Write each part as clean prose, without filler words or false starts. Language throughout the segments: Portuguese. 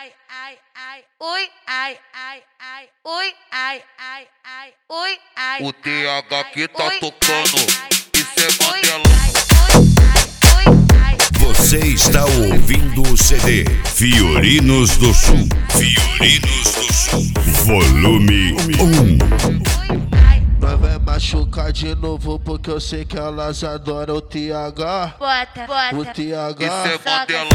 ai, ai, ui, ai, ai, ai, ui, ai, ai, ai, ui, ai. O TH que tá tocando, isso é Mandela. Você está ouvindo o CD Fiorinos do Sul. Fiorinos do Sul. Volume 1. Nós vai machucar de novo porque eu sei que elas adoram o TH. Bota, bota. O TH. Isso é Mandela.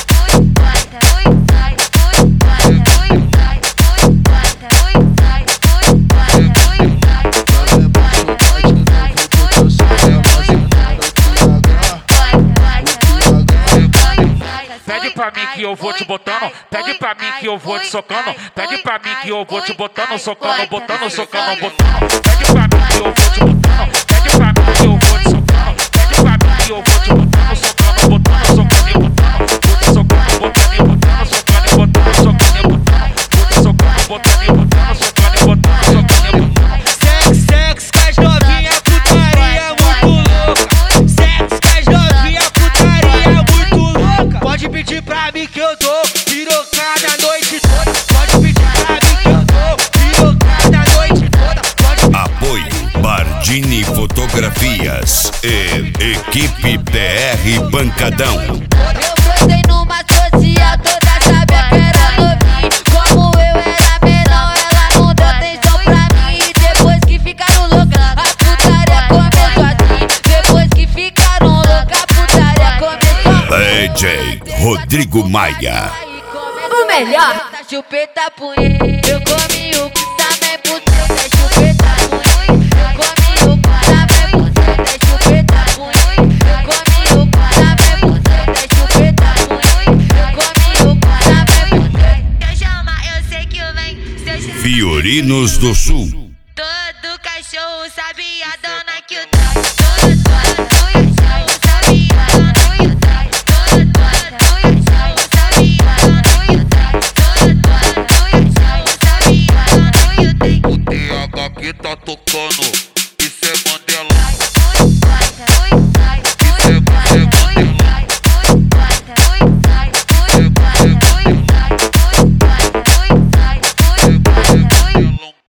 Pede pra mim que eu vou te botando, pede pra mim que eu vou te socando, pede pra mim que eu vou te botando, socando, botando, socando, botando. Pede pra mim que eu vou te botando, pede pra mim que eu vou te socando, pede pra mim que eu vou te botando, socando, botando, socando e botando, socando, botando e botando, socando e botando, socando e botando, socando, botando e botando, socando e botando, socando e botando. Sexo com as novinha, putaria muito louca. Sexo com as novinha, putaria muito louca. Pode pedir pra mim que eu dou pirocada a noite toda. Pode pedir pra mim que eu dou pirocada a noite toda. Apoio Bardini Fotografias e Equipe PR Bancadão. Eu brotei numa social, toda sabia que era novinha. Como eu era menor, ela não deu atenção pra mim. Depois que ficaram louca, a putaria começou assim. Depois que ficaram louca, a putaria começou assim. DJ Rodrigo Maia. O melhor da chupeta punheta. Eu comi o que também puteta, chupeta punheta. Eu comi o que também puteta, chupeta punheta. Eu comi o que também puteta, chupeta punheta. Eu comi o que também puteta. Se eu chamar, eu sei que vem. Fiorinos do Sul.